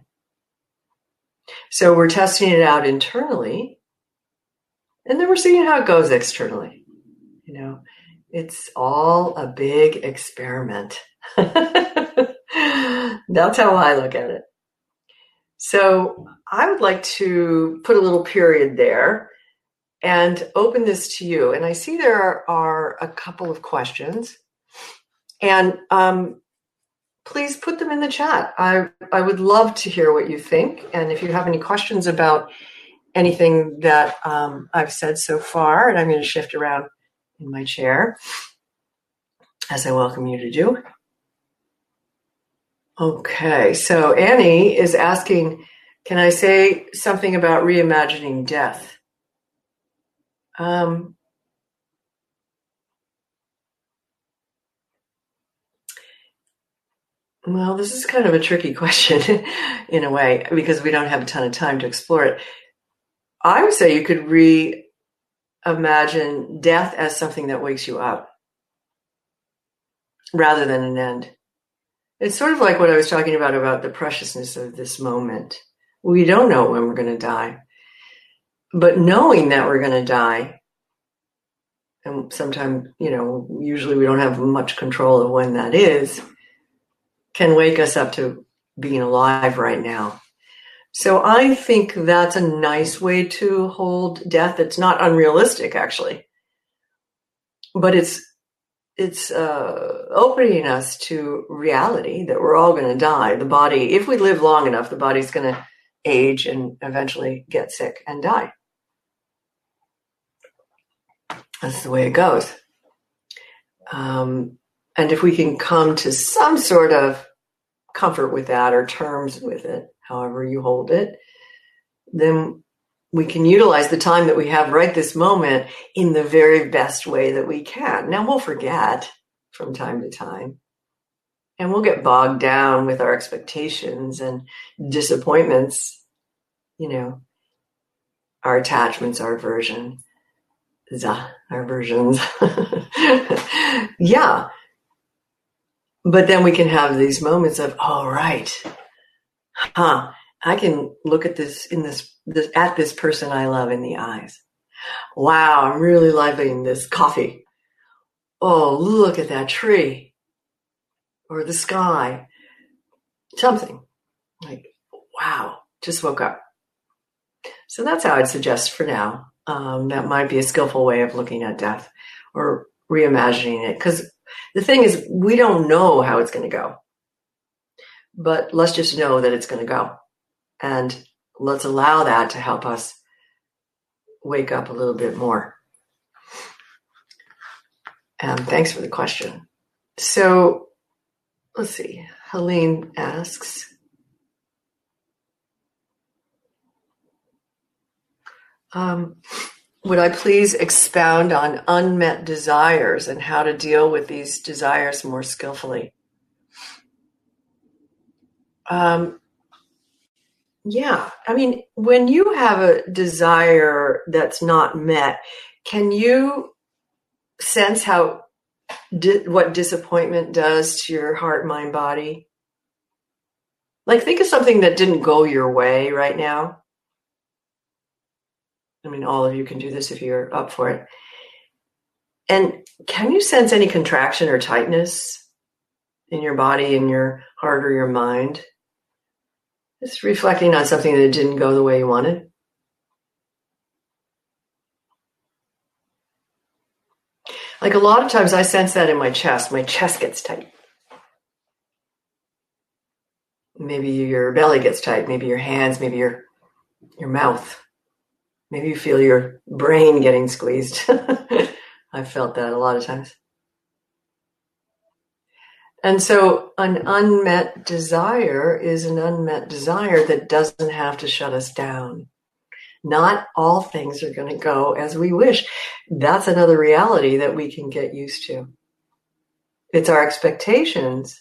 So we're testing it out internally, and then we're seeing how it goes externally. It's all a big experiment. That's how I look at it. So I would like to put a little period there and open this to you. And I see there are a couple of questions. And please put them in the chat. I would love to hear what you think. And if you have any questions about anything that I've said so far, and I'm going to shift around in my chair, as I welcome you to do. Okay, so Annie is asking, can I say something about reimagining death? Well, this is kind of a tricky question in a way, because we don't have a ton of time to explore it. I would say you could reimagine death as something that wakes you up rather than an end. It's sort of like what I was talking about the preciousness of this moment. We don't know when we're going to die, but knowing that we're going to die, and sometimes, usually we don't have much control of when that is, can wake us up to being alive right now. So I think that's a nice way to hold death. It's not unrealistic, actually, but it's opening us to reality that we're all going to die. The body, if we live long enough, the body's going to age and eventually get sick and die. That's the way it goes. And if we can come to some sort of comfort with that or terms with it, however you hold it, then we can utilize the time that we have right this moment in the very best way that we can. Now, we'll forget from time to time, and we'll get bogged down with our expectations and disappointments, our attachments, our aversions. Yeah. But then we can have these moments of, oh, right. I can look at at this person I love in the eyes. Wow, I'm really loving this coffee. Oh, look at that tree or the sky. Something like, wow, just woke up. So that's how I'd suggest for now. That might be a skillful way of looking at death or reimagining it. Because the thing is, we don't know how it's going to go. But let's just know that it's going to go. And let's allow that to help us wake up a little bit more. And thanks for the question. So let's see. Helene asks, would I please expound on unmet desires and how to deal with these desires more skillfully? Yeah. I mean, when you have a desire that's not met, can you sense what disappointment does to your heart, mind, body? Like, think of something that didn't go your way right now. I mean, all of you can do this if you're up for it. And can you sense any contraction or tightness in your body, in your heart, or your mind? Just reflecting on something that didn't go the way you wanted. Like, a lot of times I sense that in my chest. My chest gets tight. Maybe your belly gets tight. Maybe your hands, maybe your mouth. Maybe you feel your brain getting squeezed. I've felt that a lot of times. And so an unmet desire is an unmet desire that doesn't have to shut us down. Not all things are going to go as we wish. That's another reality that we can get used to. It's our expectations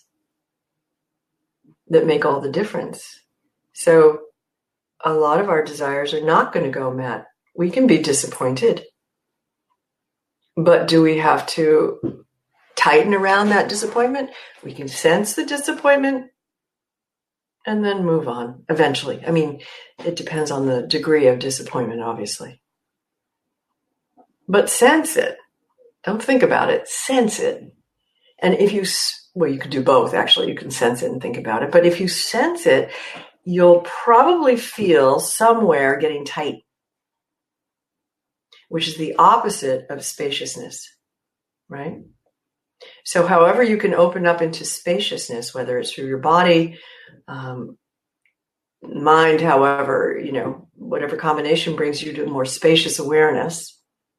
that make all the difference. So a lot of our desires are not going to go met. We can be disappointed. But do we have to tighten around that disappointment? We can sense the disappointment and then move on eventually. I mean, it depends on the degree of disappointment, obviously. But sense it. Don't think about it. Sense it. And if you could do both, actually. You can sense it and think about it. But if you sense it, you'll probably feel somewhere getting tight, which is the opposite of spaciousness, right? So however you can open up into spaciousness, whether it's through your body, mind, however, whatever combination brings you to more spacious awareness,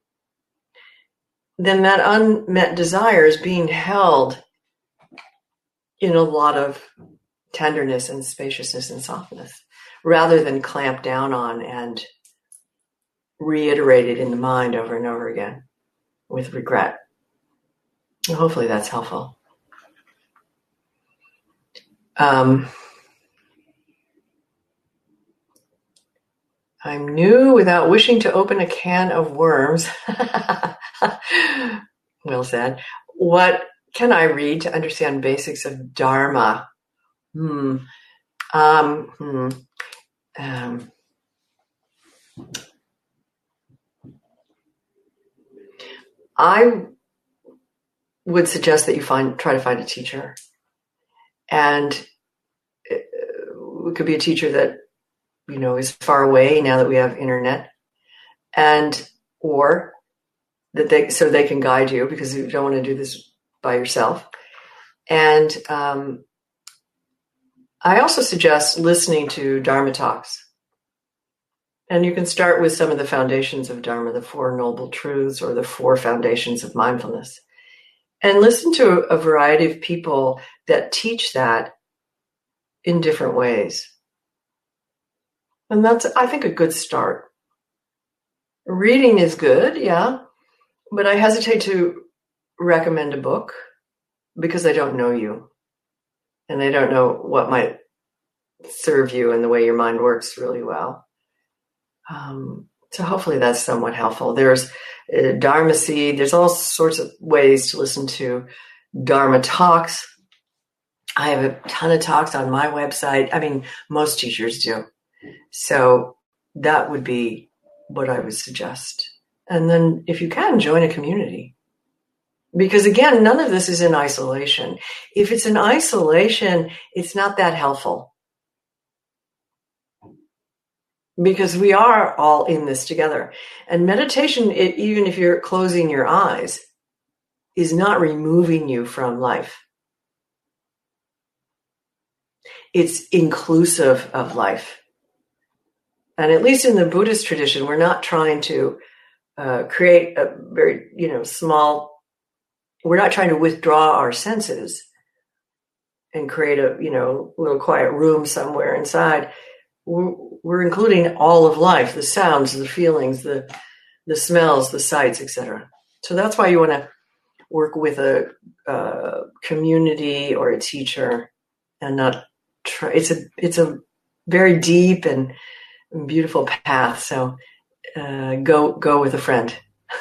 then that unmet desire is being held in a lot of tenderness and spaciousness and softness, rather than clamped down on and reiterated in the mind over and over again with regret. And hopefully that's helpful. I'm new without wishing to open a can of worms. Well said. What can I read to understand basics of Dharma? I would suggest that you try to find a teacher. And it could be a teacher that, is far away now that we have internet, or that they can guide you, because you don't want to do this by yourself. And I also suggest listening to Dharma talks. And you can start with some of the foundations of Dharma, the Four Noble Truths or the Four Foundations of Mindfulness. And listen to a variety of people that teach that in different ways. And that's, I think, a good start. Reading is good, yeah, but I hesitate to recommend a book because I don't know you and I don't know what might serve you and the way your mind works really well. So hopefully that's somewhat helpful. There's Dharma Seed. There's all sorts of ways to listen to Dharma talks. I have a ton of talks on my website. I mean, most teachers do. So that would be what I would suggest. And then if you can, join a community. Because again, none of this is in isolation. If it's in isolation, it's not that helpful. Because we are all in this together. And meditation, even if you're closing your eyes, is not removing you from life. It's inclusive of life. And at least in the Buddhist tradition, we're not trying to create a very, small, we're not trying to withdraw our senses and create a, little quiet room somewhere inside. We're including all of life, the sounds, the feelings, the smells, the sights, etc. So that's why you want to work with a community or a teacher and not try. It's a very deep and beautiful path. So go with a friend.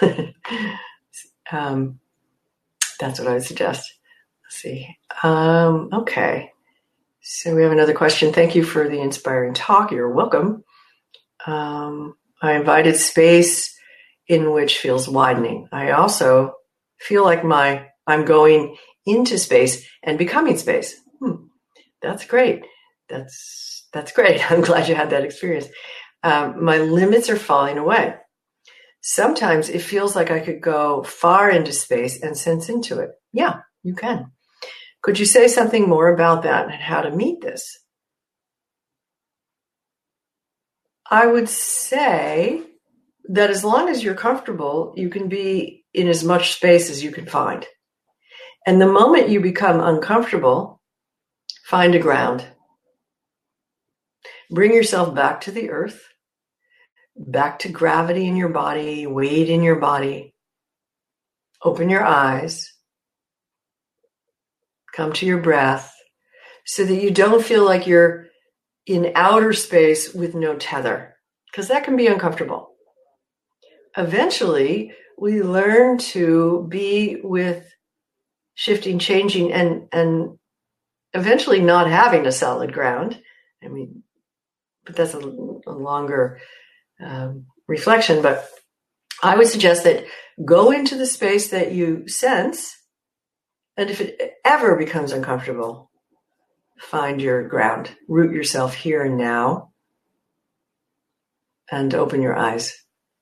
That's what I would suggest. Let's see. Okay. So we have another question. Thank you for the inspiring talk. You're welcome. I invited space in which feels widening. I also feel like I'm going into space and becoming space. That's great. That's great. I'm glad you had that experience. My limits are falling away. Sometimes it feels like I could go far into space and sense into it. Yeah, you can. Could you say something more about that and how to meet this? I would say that as long as you're comfortable, you can be in as much space as you can find. And the moment you become uncomfortable, find a ground. Bring yourself back to the earth, back to gravity in your body, weight in your body. Open your eyes. Come to your breath so that you don't feel like you're in outer space with no tether, because that can be uncomfortable. Eventually, we learn to be with shifting, changing, and eventually not having a solid ground. I mean, but that's a longer reflection. But I would suggest that go into the space that you sense, and if it ever becomes uncomfortable, find your ground. Root yourself here and now, and open your eyes.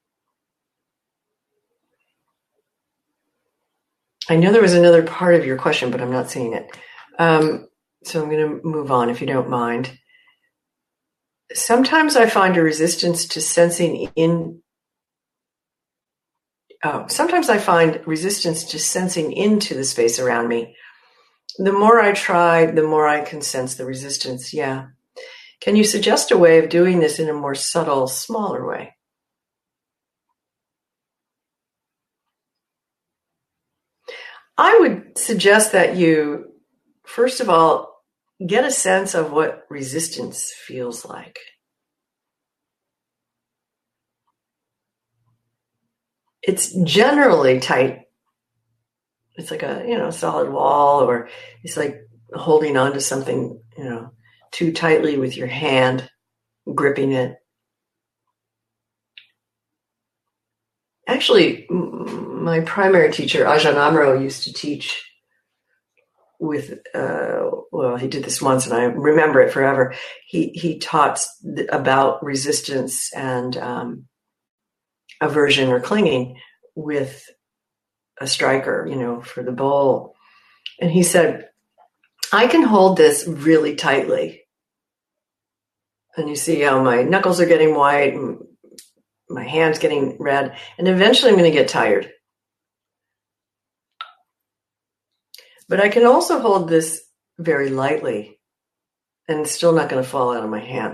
I know there was another part of your question, but I'm not seeing it. So I'm going to move on, if you don't mind. Sometimes I find a resistance to sensing into the space around me. The more I try, the more I can sense the resistance. Yeah. Can you suggest a way of doing this in a more subtle, smaller way? I would suggest that you, first of all, get a sense of what resistance feels like. It's generally tight. It's like a, solid wall, or it's like holding on to something, too tightly with your hand, gripping it. Actually, my primary teacher, Ajahn Amaro, used to teach with, he did this once and I remember it forever. He taught about resistance and aversion or clinging with a striker, for the bowl. And he said, I can hold this really tightly. And you see how my knuckles are getting white and my hand's getting red. And eventually I'm going to get tired. But I can also hold this very lightly and it's still not going to fall out of my hand.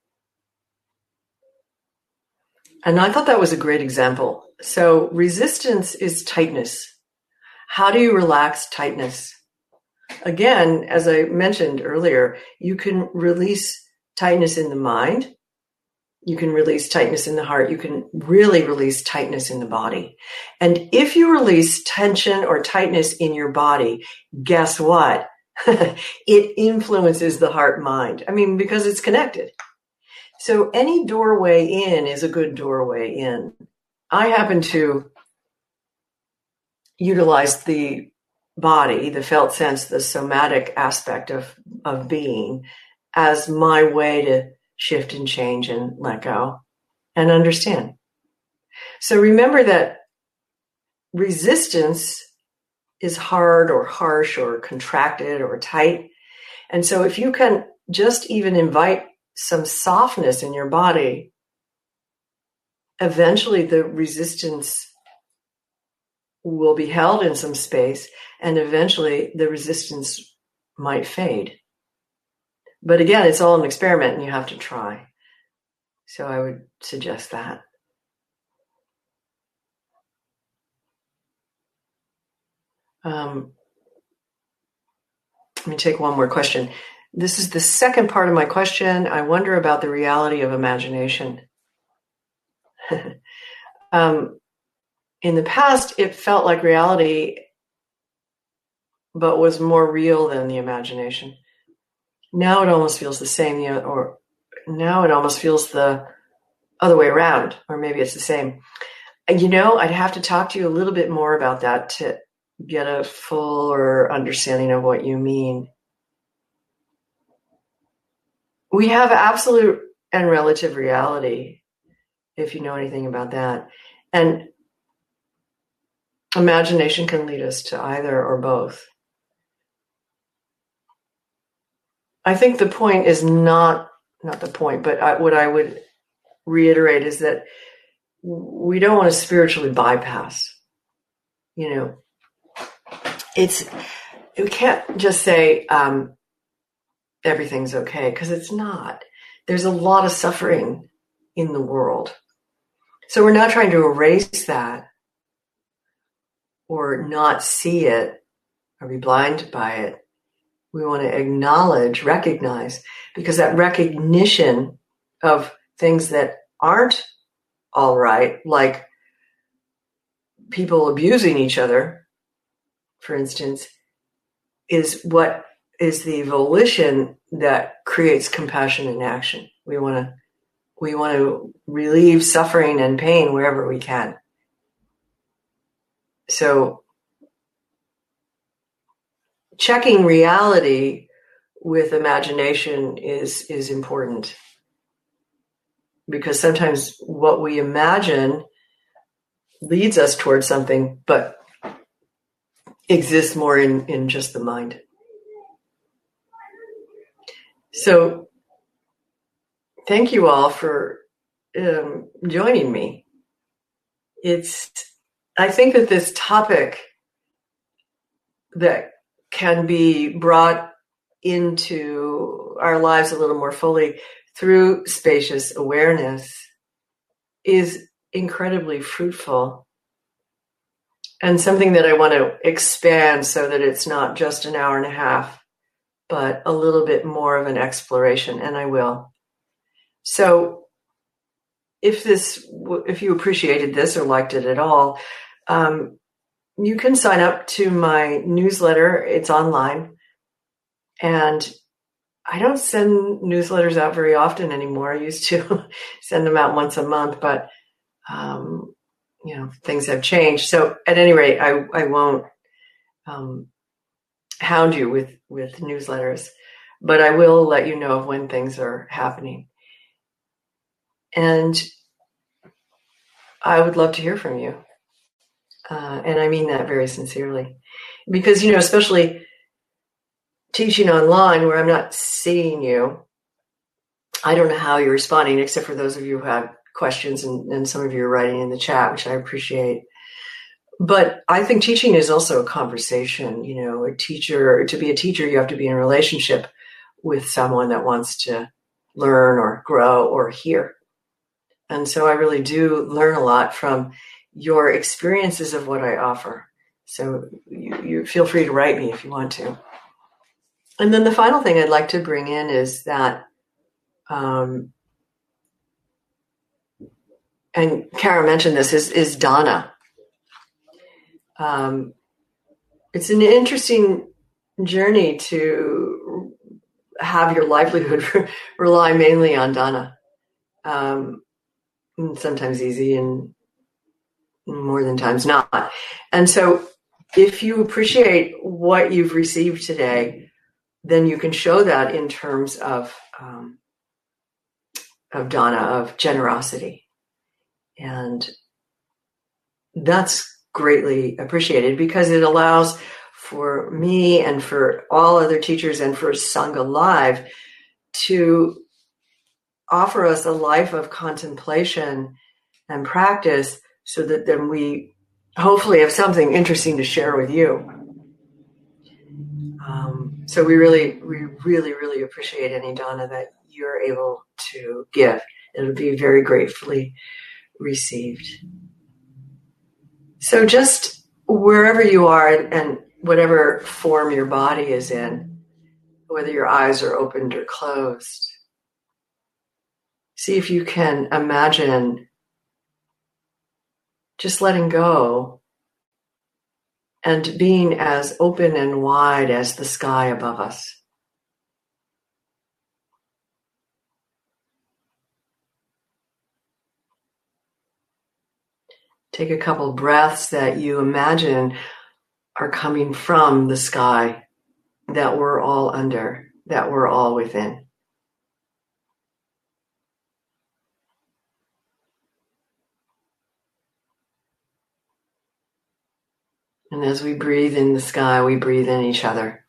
And I thought that was a great example. So resistance is tightness. How do you relax tightness? Again, as I mentioned earlier, you can release tightness in the mind. You can release tightness in the heart. You can really release tightness in the body. And if you release tension or tightness in your body, guess what? It influences the heart mind. I mean, because it's connected. So any doorway in is a good doorway in. I happen to utilize the body, the felt sense, the somatic aspect of being as my way to shift and change and let go and understand. So remember that resistance is hard or harsh or contracted or tight. And so if you can just even invite some softness in your body, eventually the resistance will be held in some space, and eventually the resistance might fade. But again, it's all an experiment and you have to try. So I would suggest that. Let me take one more question. This is the second part of my question. I wonder about the reality of imagination. In the past, it felt like reality, but was more real than the imagination. Now it almost feels the same, or now it almost feels the other way around, or maybe it's the same. And I'd have to talk to you a little bit more about that to get a fuller understanding of what you mean. We have absolute and relative reality, if you know anything about that. And imagination can lead us to either or both. I think the point is not the point, but what I would reiterate is that we don't want to spiritually bypass. We can't just say everything's okay, because it's not. There's a lot of suffering in the world. So we're not trying to erase that or not see it or be blind by it. We want to acknowledge, recognize, because that recognition of things that aren't all right, like people abusing each other, for instance, is what is the volition that creates compassion in action. We want to relieve suffering and pain wherever we can. So checking reality with imagination is important, because sometimes what we imagine leads us towards something, but exists more in just the mind. So thank you all for joining me. I think that this topic that can be brought into our lives a little more fully through spacious awareness is incredibly fruitful, and something that I want to expand so that it's not just an hour and a half, but a little bit more of an exploration, and I will. So if you appreciated this or liked it at all, you can sign up to my newsletter. It's online. And I don't send newsletters out very often anymore. I used to send them out once a month, but things have changed. So at any rate, I won't hound you with newsletters, but I will let you know of when things are happening. And I would love to hear from you. And I mean that very sincerely, because, especially teaching online where I'm not seeing you, I don't know how you're responding, except for those of you who had questions and some of you are writing in the chat, which I appreciate. But I think teaching is also a conversation. To be a teacher, you have to be in a relationship with someone that wants to learn or grow or hear. And so I really do learn a lot from your experiences of what I offer. So you feel free to write me if you want to. And then the final thing I'd like to bring in is that, and Kara mentioned this, is dana. It's an interesting journey to have your livelihood rely mainly on dana. Sometimes easy and more than times not. And so if you appreciate what you've received today, then you can show that in terms of dana, of generosity. And that's greatly appreciated because it allows for me and for all other teachers and for Sangha Live to offer us a life of contemplation and practice so that then we hopefully have something interesting to share with you. So we really appreciate any dana that you're able to give. It'll be very gratefully received. So just wherever you are and whatever form your body is in, whether your eyes are opened or closed, see if you can imagine just letting go and being as open and wide as the sky above us. Take a couple breaths that you imagine are coming from the sky that we're all under, that we're all within. And as we breathe in the sky, we breathe in each other.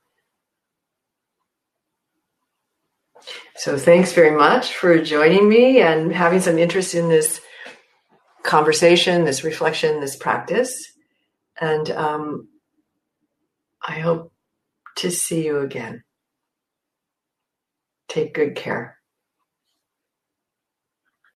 So thanks very much for joining me and having some interest in this conversation, this reflection, this practice. And I hope to see you again. Take good care.